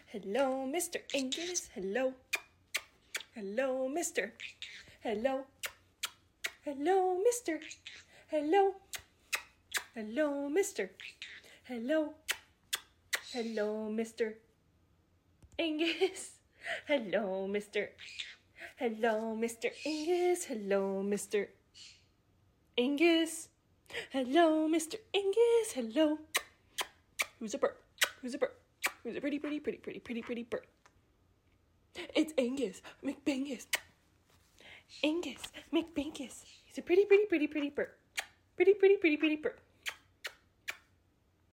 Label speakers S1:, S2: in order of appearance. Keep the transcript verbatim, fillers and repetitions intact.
S1: Hello, Mister Angus. Hello. Hello, Mister. Hello. Hello, Mister. Hello. Hello, Mister. Hello. Hello, Mister Angus. Hello, Mister Hello, Mister Angus. Hello, Mister Angus. Hello, Mister Angus. Hello. Who's a bird? Who's a bird? Who's a pretty, pretty, pretty, pretty, pretty, pretty bird? It's Angus McBangus. Angus McBangus. He's a pretty, pretty, pretty, pretty bird. Pretty, pretty, pretty, pretty bird.